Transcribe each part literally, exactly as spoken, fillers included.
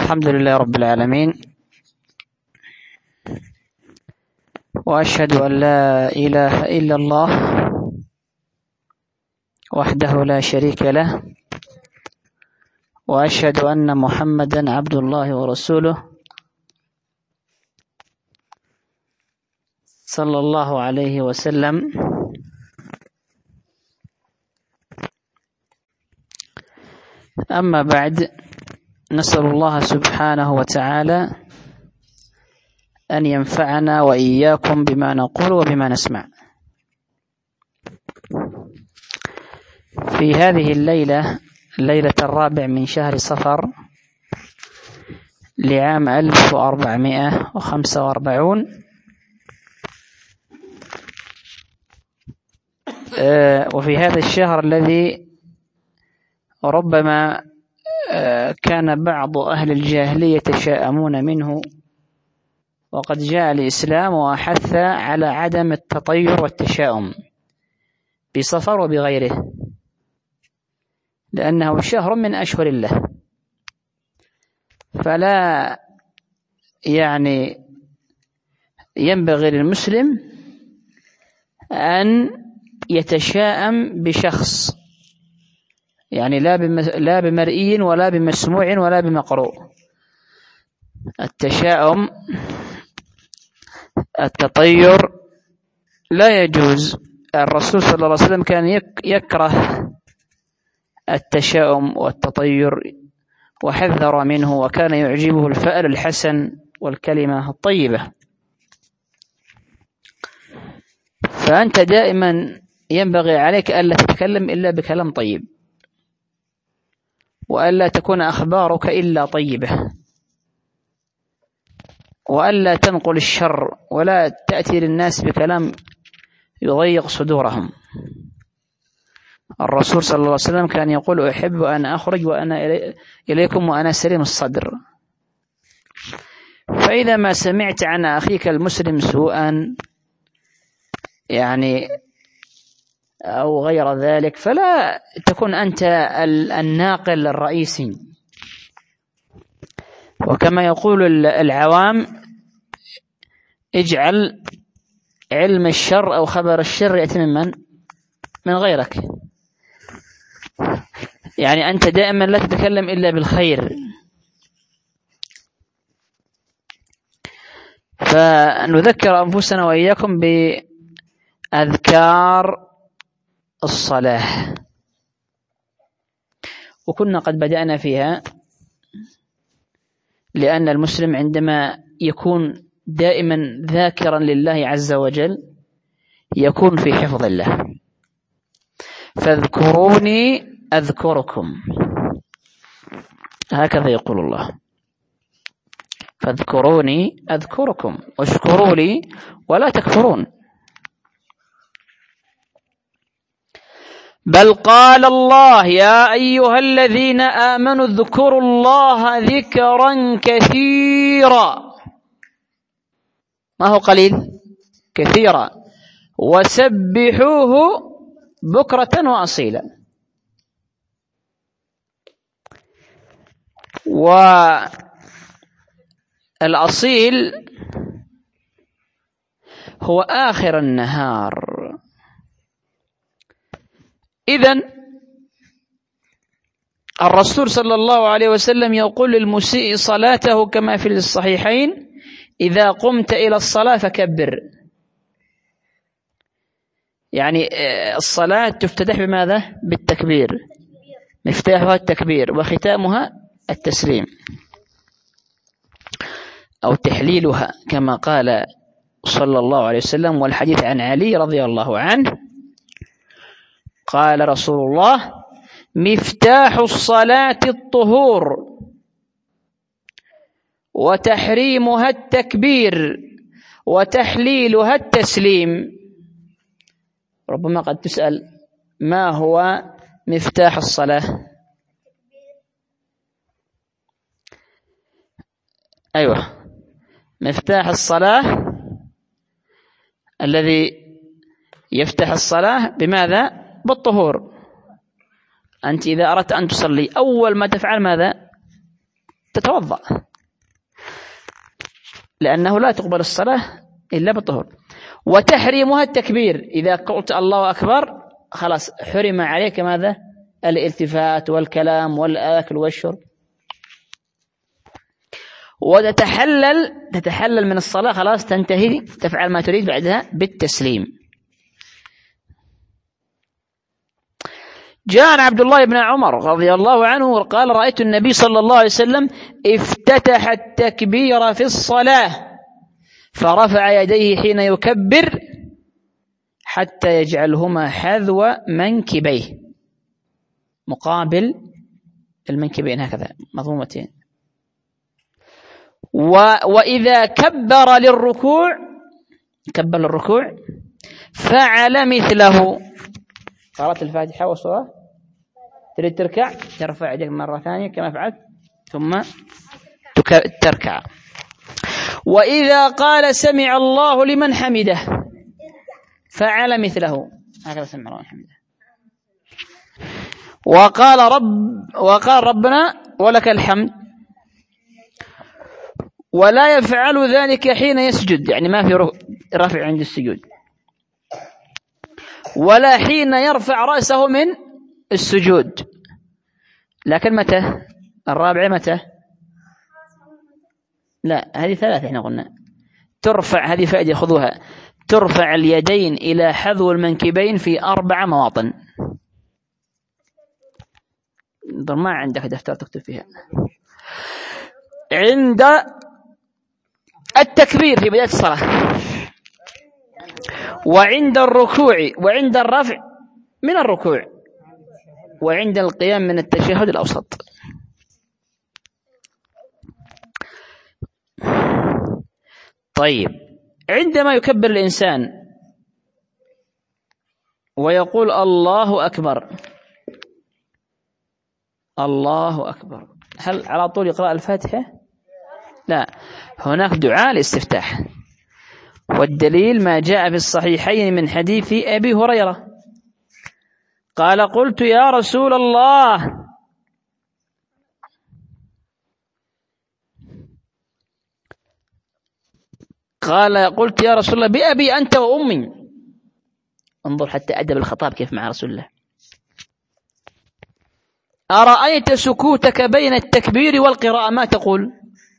الحمد لله رب العالمين، وأشهد أن لا إله إلا الله وحده لا شريك له، وأشهد أن محمدا عبد الله ورسوله صلى الله عليه وسلم. أما بعد، نسأل الله سبحانه وتعالى أن ينفعنا وإياكم بما نقول وبما نسمع. في هذه الليلة، الليلة الرابع من شهر صفر لعام ألف وأربعمائة وخمسة وأربعين، وفي هذا الشهر الذي ربما كان بعض أهل الجاهلية يتشاءمون منه، وقد جاء الإسلام وحث على عدم التطير والتشاؤم بصفر وبغيره، لأنه شهر من أشهر الله، فلا يعني ينبغي للمسلم أن يتشاءم بشخص، يعني لا لا بمرئي ولا بمسموع ولا بمقروء. التشاؤم التطير لا يجوز. الرسول صلى الله عليه وسلم كان يكره التشاؤم والتطير وحذر منه، وكان يعجبه الفأل الحسن والكلمة الطيبة. فأنت دائما ينبغي عليك ألا تتكلم إلا بكلام طيب، وألا تكون أخبارك إلا طيبة، وألا تنقل الشر، ولا تأتي للناس بكلام يضيق صدورهم. الرسول صلى الله عليه وسلم كان يقول: أحب أن أخرج وأنا إليكم وأنا سليم الصدر. فإذا ما سمعت عن أخيك المسلم سوءا يعني أو غير ذلك، فلا تكون أنت الناقل الرئيسي. وكما يقول العوام: اجعل علم الشر أو خبر الشر يأتي من من؟ من غيرك. يعني أنت دائما لا تتكلم إلا بالخير. فنذكر أنفسنا وإياكم بأذكار الصلاة، وكنا قد بدأنا فيها، لأن المسلم عندما يكون دائما ذاكرا لله عز وجل يكون في حفظ الله. فاذكروني أذكركم، هكذا يقول الله: فاذكروني أذكركم واشكروا لي ولا تكفرون. بل قال الله: يا أيها الذين آمنوا اذكروا الله ذكرا كثيرا، ما هو قليل، كثيرا، وسبحوه بكرة وأصيلا. والأصيل هو آخر النهار. إذن الرسول صلى الله عليه وسلم يقول للمسيء صلاته كما في الصحيحين: إذا قمت إلى الصلاة فكبر. يعني الصلاة تفتتح بماذا؟ بالتكبير، مفتاحها التكبير وختامها التسليم أو تحليلها، كما قال صلى الله عليه وسلم. والحديث عن علي رضي الله عنه قال رسول الله: مفتاح الصلاة الطهور وتحريمها التكبير وتحليلها التسليم. ربما قد تسأل: ما هو مفتاح الصلاة؟ أيوة، مفتاح الصلاة الذي يفتح الصلاة بماذا؟ بالطهور. أنت إذا أردت أن تصلي أول ما تفعل ماذا؟ تتوضأ، لأنه لا تقبل الصلاة إلا بالطهور. وتحريمها التكبير، إذا قلت الله أكبر خلاص حرم عليك ماذا؟ الالتفات والكلام والأكل والشرب. وتتحلل تتحلل من الصلاة، خلاص تنتهي، تفعل ما تريد بعدها بالتسليم. جاء عبد الله بن عمر رضي الله عنه قال: رأيت النبي صلى الله عليه وسلم افتتح التكبير في الصلاة فرفع يديه حين يكبر حتى يجعلهما حذو منكبيه، مقابل المنكبين هكذا مضمومتين. و... وإذا كبر للركوع كبر للركوع فعل مثله. قرأت الفاتحة والسورة، تريد تركع ترفع يديك مرة ثانية كما فعلت ثم تك... تركع. وإذا قال سمع الله لمن حمده فعل مثله، هكذا سمع الله لمن حمده. وقال رب وقال ربنا ولك الحمد، ولا يفعل ذلك حين يسجد، يعني ما في رفع عند السجود، ولا حين يرفع رأسه من السجود. لكن متى الرابع؟ متى؟ لا، هذه ثلاثة احنا قلنا. ترفع، هذه فائدة خذوها، ترفع اليدين إلى حذو المنكبين في أربع مواطن. ما عندك دفتر تكتب فيها. عند التكبير في بداية الصلاة، وعند الركوع، وعند الرفع من الركوع، وعند القيام من التشهد الأوسط. طيب، عندما يكبر الإنسان ويقول الله أكبر الله أكبر، هل على طول يقرأ الفاتحة؟ لا، هناك دعاء الاستفتاح، والدليل ما جاء في الصحيحين من حديث أبي هريرة قال: قلت يا رسول الله قال قلت يا رسول الله بأبي أنت وأمي. انظر حتى أدب الخطاب كيف مع رسول الله. أرأيت سكوتك بين التكبير والقراءة ما تقول؟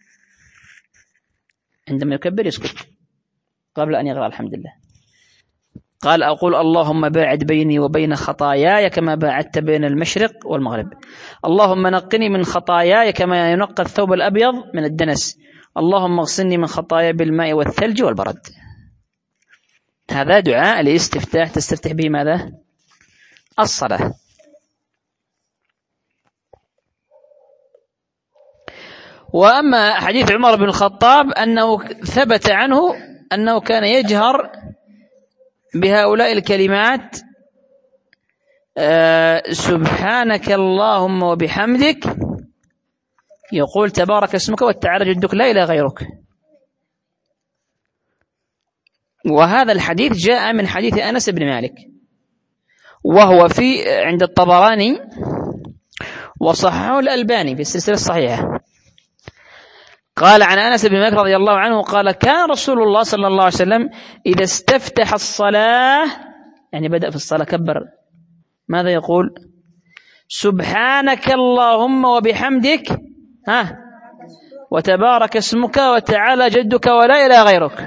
عندما يكبر يسكت قبل أن يقرأ الحمد لله. قال: أقول اللهم باعد بيني وبين خطاياي كما باعدت بين المشرق والمغرب، اللهم نقني من خطاياي كما ينقى الثوب الأبيض من الدنس، اللهم اغسلني من خطاياي بالماء والثلج والبرد. هذا دعاء الاستفتاح، تستفتح به ماذا؟ الصلاة. وأما حديث عمر بن الخطاب أنه ثبت عنه أنه كان يجهر بهؤلاء الكلمات: أه سبحانك اللهم وبحمدك، يقول تبارك اسمك وتعالى جدك لا إله غيرك. وهذا الحديث جاء من حديث أنس بن مالك، وهو في عند الطبراني وصححه الألباني في السلسلة الصحيحة. قال عن أنس بن مالك رضي الله عنه قال: كان رسول الله صلى الله عليه وسلم إذا استفتح الصلاة، يعني بدأ في الصلاة كبر، ماذا يقول؟ سبحانك اللهم وبحمدك ها وتبارك اسمك وتعالى جدك ولا إله غيرك.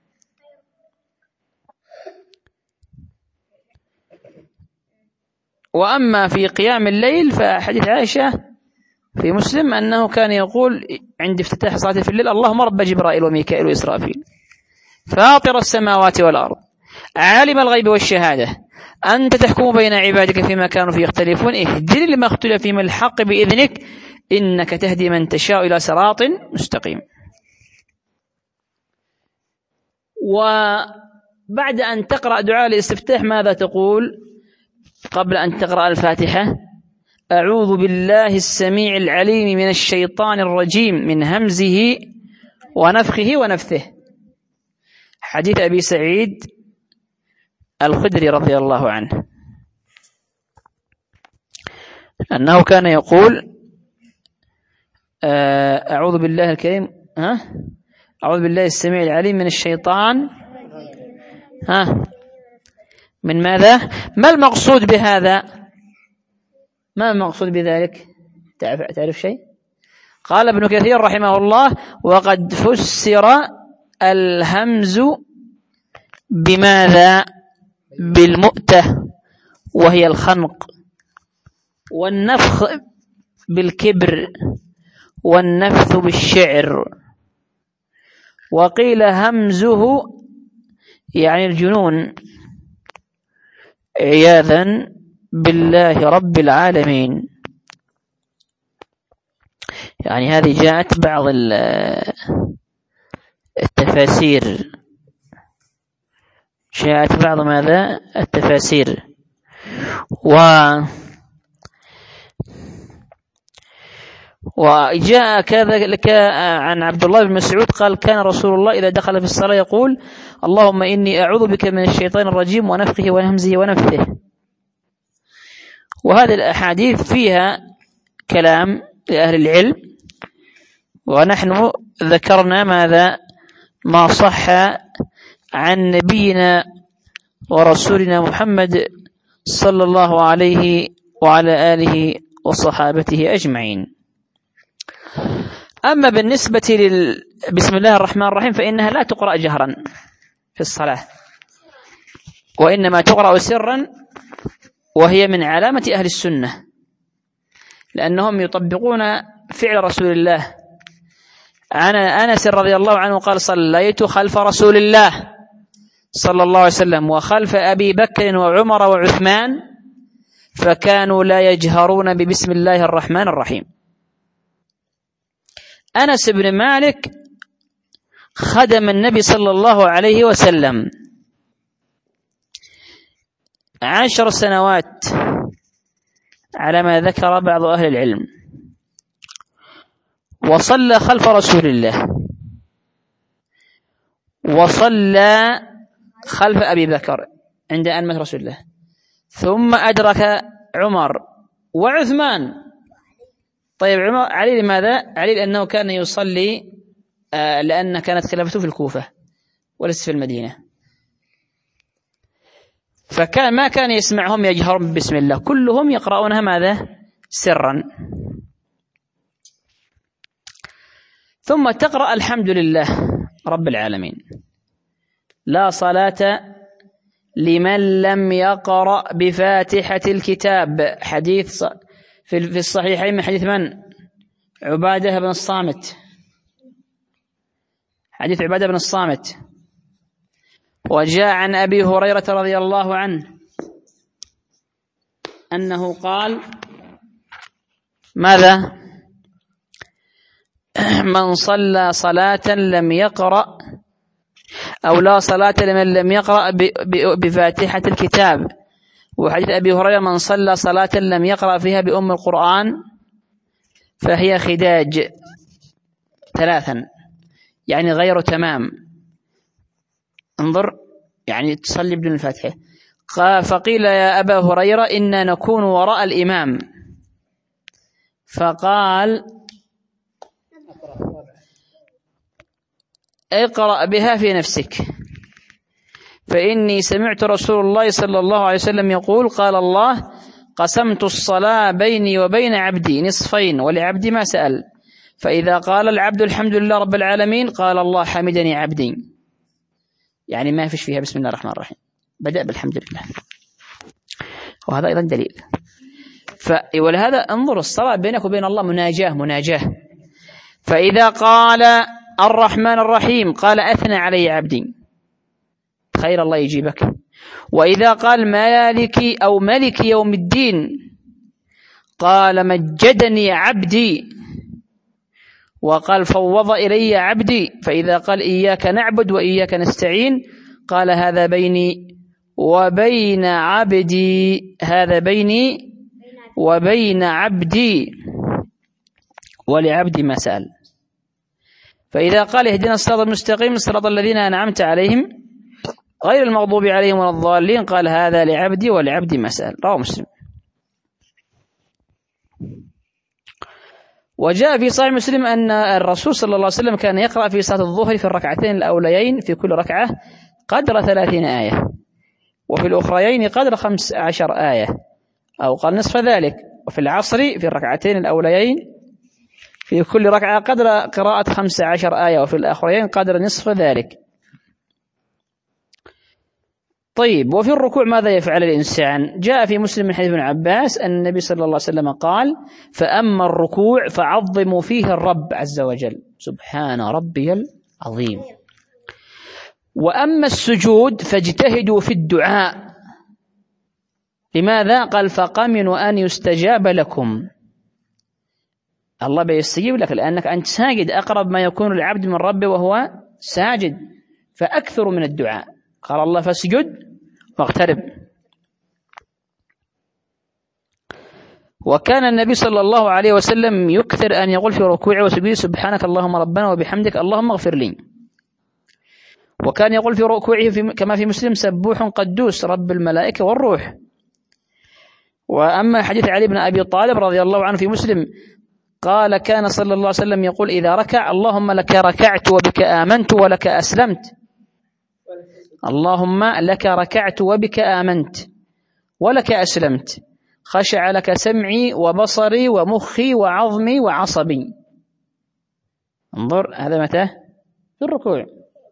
وأما في قيام الليل فحديث عائشة في مسلم أنه كان يقول عند افتتاح صلاة في الليل: اللهم رب جبرائيل وميكائيل وإسرافيل فاطر السماوات والأرض عالم الغيب والشهادة أنت تحكم بين عبادك فيما كانوا فيه يختلفون اهدني لما اختلف فيه من الحق بإذنك إنك تهدي من تشاء إلى صراط مستقيم. وبعد أن تقرأ دعاء الاستفتاح ماذا تقول قبل أن تقرأ الفاتحة؟ أعوذ بالله السميع العليم من الشيطان الرجيم من همزه ونفخه ونفثه. حديث أبي سعيد الخدري رضي الله عنه أنه كان يقول: أعوذ بالله الكريم ها أعوذ بالله السميع العليم من الشيطان ها من ماذا؟ ما المقصود بهذا؟ ما المقصود بذلك؟ تعرف, تعرف شيء؟ قال ابن كثير رحمه الله: وقد فسر الهمز بماذا؟ بالمؤتة وهي الخنق، والنفخ بالكبر، والنفث بالشعر. وقيل همزه يعني الجنون، عياذا بالله رب العالمين. يعني هذه جاءت بعض التفاسير، جاءت بعض ماذا؟ التفاسير. و وجاء كذلك عن عبد الله بن مسعود قال: كان رسول الله إذا دخل في الصلاة يقول: اللهم إني أعوذ بك من الشيطان الرجيم ونفخه ونهمزه ونفثه. وهذه الأحاديث فيها كلام لأهل العلم، ونحن ذكرنا ماذا؟ ما صح عن نبينا ورسولنا محمد صلى الله عليه وعلى آله وصحابته أجمعين. أما بالنسبة لل... بسم الله الرحمن الرحيم فإنها لا تقرأ جهرا في الصلاة، وإنما تقرأ سرا، وهي من علامة أهل السنة، لأنهم يطبقون فعل رسول الله. عن أنس رضي الله عنه قال: صليت خلف رسول الله صلى الله عليه وسلم وخلف أبي بكر وعمر وعثمان فكانوا لا يجهرون ببسم الله الرحمن الرحيم. أنس بن مالك خدم النبي صلى الله عليه وسلم عشر سنوات على ما ذكر بعض أهل العلم، وصلى خلف رسول الله، وصلى خلف أبي بكر عند أن مات رسول الله، ثم أدرك عمر وعثمان. طيب عمر علي لماذا؟ علي لأنه كان يصلي آه لأن كانت خلافته في الكوفة وليس في المدينة، فكان ما كان يسمعهم يجهرون بسم الله، كلهم يقرؤونها ماذا؟ سرا. ثم تقرأ الحمد لله رب العالمين. لا صلاة لمن لم يقرأ بفاتحة الكتاب، حديث في الصحيحين من حديث من؟ عبادة بن الصامت، حديث عبادة بن الصامت. وجاء عن أبي هريرة رضي الله عنه أنه قال ماذا؟ من صلى صلاة لم يقرأ أو لا صلاة لمن لم يقرأ بفاتحة الكتاب. وحديث أبي هريرة: من صلى صلاة لم يقرأ فيها بأم القرآن فهي خداج ثلاثا، يعني غير تمام. انظر، يعني تصلي بدون الفاتحة. فقيل: يا أبا هريرة إنا نكون وراء الإمام. فقال: اقرأ بها في نفسك، فإني سمعت رسول الله صلى الله عليه وسلم يقول: قال الله: قسمت الصلاة بيني وبين عبدي نصفين ولعبدي ما سأل، فإذا قال العبد الحمد لله رب العالمين قال الله: حمدني عبدي. يعني ما فيش فيها بسم الله الرحمن الرحيم، بدأ بالحمد لله، وهذا أيضا دليل. ولهذا انظر، الصلاة بينك وبين الله مناجاة مناجاة. فإذا قال الرحمن الرحيم قال: أثنى علي عبدي، خير الله يجيبك. وإذا قال مالك أو ملك يوم الدين قال: مجدني عبدي. وقال: فوض إلي عبدي. فإذا قال إياك نعبد وإياك نستعين قال: هذا بيني وبين عبدي، هذا بيني وبين عبدي ولعبدي ما سأل. فإذا قال: اهدنا الصراط المستقيم صراط الذين أنعمت عليهم غير المغضوب عليهم ولا الضالين قال: هذا لعبدي ولعبدي ما سأل. رواه مسلم. وجاء في صحيح مسلم أن الرسول صلى الله عليه وسلم كان يقرأ في صلاة الظهر في الركعتين الأوليين في كل ركعة قدر ثلاثين آية، وفي الأخريين قدر خمس عشر آية أو قال نصف ذلك، وفي العصر في الركعتين الأوليين في كل ركعة قدر قراءة خمس عشر آية، وفي الآخرين قدر نصف ذلك. طيب، وفي الركوع ماذا يفعل الإنسان؟ جاء في مسلم من حديث ابن عباس أن النبي صلى الله عليه وسلم قال: فأما الركوع فعظموا فيه الرب عز وجل، سبحان ربي العظيم. وأما السجود فاجتهدوا في الدعاء. لماذا؟ قال: فقمنوا أن يستجاب لكم، الله بيستجيب لك لأنك أنت ساجد، أقرب ما يكون العبد من ربه وهو ساجد، فأكثر من الدعاء. قال الله: فاسجد واقترب. وكان النبي صلى الله عليه وسلم يكثر أن يقول في ركوعه وسجوده: سبحانك اللهم ربنا وبحمدك اللهم اغفر لي. وكان يقول في ركوعه في كما في مسلم: سبوح قدوس رب الملائكة والروح. وأما حديث علي بن أبي طالب رضي الله عنه في مسلم قال: كان صلى الله عليه وسلم يقول إذا ركع: اللهم لك ركعت وبك آمنت ولك أسلمت، اللهم لك ركعت وبك آمنت ولك أسلمت، خشع لك سمعي وبصري ومخي وعظمي وعصبي. انظر، هذا متى؟ في الركوع.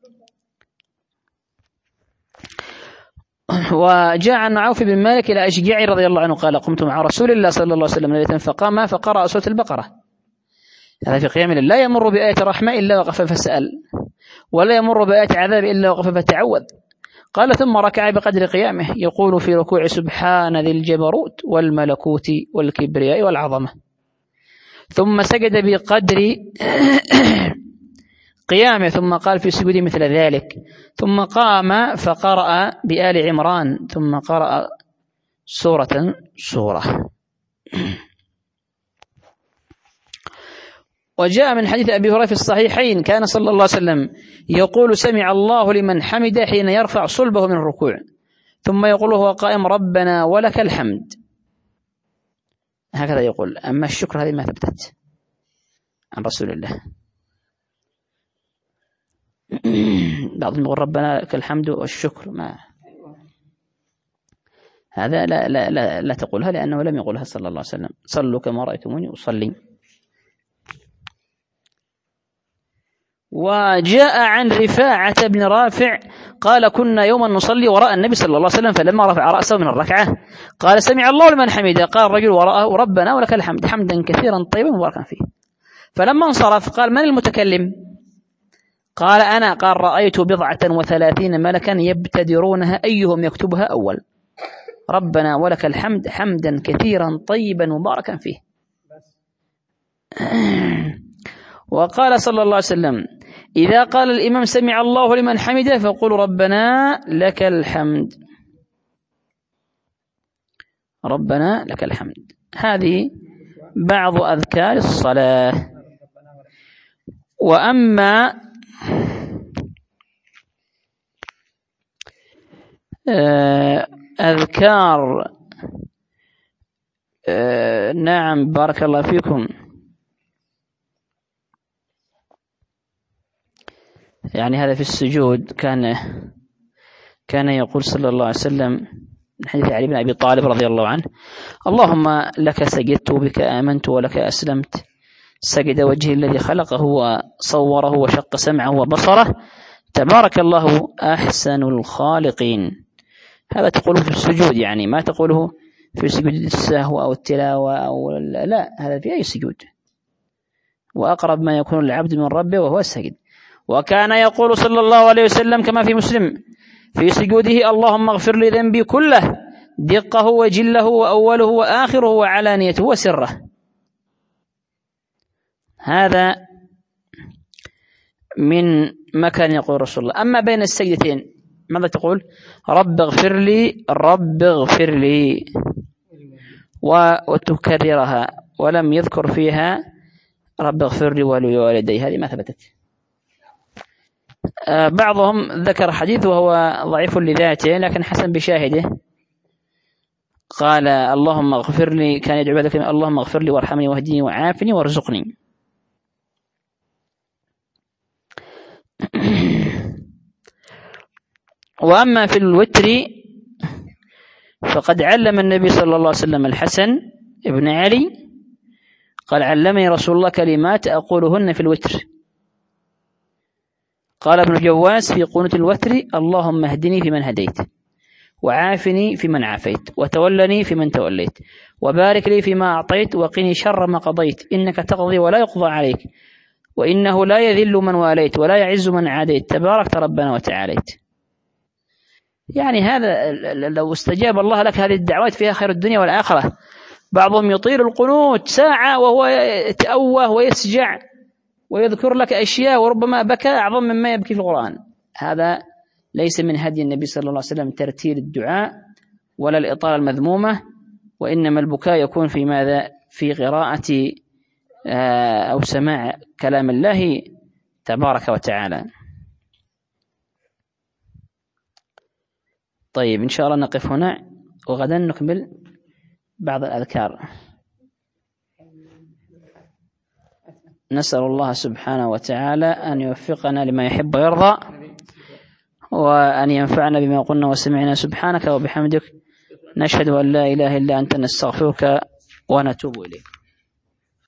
وجاء عن عوف بن مالك إلى أشجعي رضي الله عنه قال: قمت مع رسول الله صلى الله عليه وسلم ليلة فقام فقرأ سورة البقرة. هذا في قيام الليل. لا يمر بآية رحمة إلا وقف فسأل، ولا يمر بآية عذاب إلا وقف فتعوذ. قال: ثم ركع بقدر قيامه يقول في ركوع: سبحان ذي الجبروت والملكوت والكبرياء والعظمة. ثم سجد بقدر قيامه، ثم قال في سجوده مثل ذلك، ثم قام فقرأ بآل عمران، ثم قرأ سورة سورة. وجاء من حديث أبي هريرة في الصحيحين كان صلى الله عليه وسلم يقول: سمع الله لمن حمده حين يرفع صلبه من الركوع، ثم يقول وهو قائم: ربنا ولك الحمد. هكذا يقول. أما الشكر هذه ما ثبتت عن رسول الله. بعضهم يقول ربنا لك الحمد والشكر، ما هذا لا لا لا, لا تقولها، لأنه لم يقولها صلى الله عليه وسلم: صلوا كما رأيتموني أصلي. وجاء عن رفاعة بن رافع قال: كنا يوما نصلي وراء النبي صلى الله عليه وسلم، فلما رفع رأسه من الركعة قال: سمع الله لمن حمده. قال الرجل وراءه: ربنا ولك الحمد حمدا كثيرا طيبا مباركا فيه. فلما انصرف قال: من المتكلم؟ قال: أنا. قال: رأيت بضعة وثلاثين ملكا يبتدرونها أيهم يكتبها أول. ربنا ولك الحمد حمدا كثيرا طيبا مباركا فيه. وقال صلى الله عليه وسلم: إذا قال الإمام سمع الله لمن حمده فقولوا ربنا لك الحمد، ربنا لك الحمد. هذه بعض أذكار الصلاة. وأما أذكار نعم بارك الله فيكم، يعني هذا في السجود كان كان يقول صلى الله عليه وسلم من حديث علي بن أبي طالب رضي الله عنه: اللهم لك سجدت وبك آمنت ولك أسلمت، سجد وجهي الذي خلقه وصوره وشق سمعه وبصره، تبارك الله أحسن الخالقين. هذا تقوله في السجود، يعني ما تقوله في سجود السهو أو التلاوة أو لا، هذا في أي سجود، وأقرب ما يكون العبد من ربه وهو السجد. وكان يقول صلى الله عليه وسلم كما في مسلم في سجوده: اللهم اغفر لي ذنبي كله دقه وجله وأوله وآخره وعلانيته وسره. هذا من ما كان يقول رسول الله. أما بين السجدتين ماذا تقول؟ رب اغفر لي رب اغفر لي، وتكررها، ولم يذكر فيها رب اغفر لي ولوالدي، هذه ما ثبتت. بعضهم ذكر حديث وهو ضعيف لذاته لكن حسن بشاهده، قال: اللهم اغفر لي، كان يدعو بذلك: اللهم اغفر لي وارحمني واهدني وعافني وارزقني. وأما في الوتر فقد علم النبي صلى الله عليه وسلم الحسن ابن علي قال علمني رسول الله كلمات أقولهن في الوتر. قال ابن جواز في قنوت الوتر اللهم اهدني فيمن هديت وعافني فيمن عافيت وتولني فيمن توليت وبارك لي فيما أعطيت وقني شر ما قضيت إنك تقضي ولا يقضى عليك وإنه لا يذل من واليت ولا يعز من عاديت تباركت ربنا وتعاليت. يعني هذا لو استجاب الله لك هذه الدعوات فيها خير الدنيا والآخرة. بعضهم يطيل القنوت ساعة وهو يتأوه ويسجع ويذكر لك أشياء وربما بكى أعظم مما يبكي في القرآن. هذا ليس من هدي النبي صلى الله عليه وسلم ترتيل الدعاء ولا الإطالة المذمومة، وإنما البكاء يكون في ماذا؟ في قراءة أو سماع كلام الله تبارك وتعالى. طيب إن شاء الله نقف هنا وغدا نكمل بعض الأذكار. نسأل الله سبحانه وتعالى أن يوفقنا لما يحب ويرضى وأن ينفعنا بما قلنا وسمعنا. سبحانك وبحمدك نشهد أن لا إله إلا أنت نستغفرك ونتوب إليك.